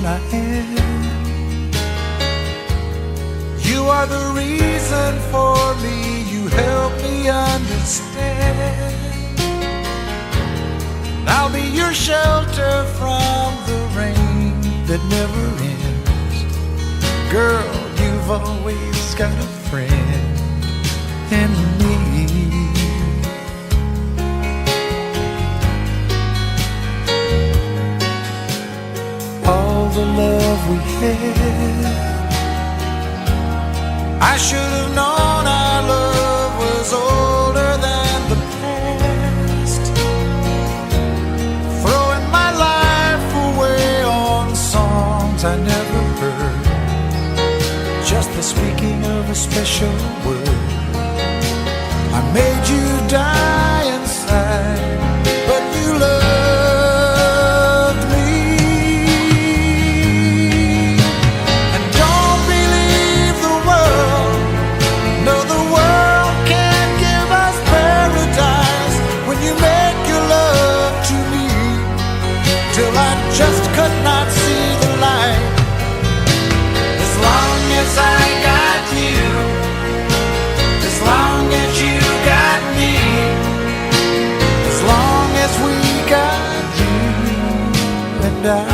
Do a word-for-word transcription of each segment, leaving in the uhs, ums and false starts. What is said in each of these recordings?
than I am. You are the reason for me, you help me understand. I'll be your shelter from the rain that never ends. Girl, you've always got a friend in me. All the love we had, I should have known our love was older than the past. Throwing my life away on songs I never heard, just the speaking of a special word. I made you die inside, but you loved me. And don't believe the world, no, the world can't give us paradise when you make your love to me, till I just could not see the light. As long as I got you, as long as you got me, as long as we got you and I.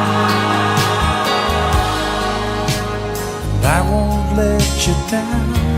I won't let you down.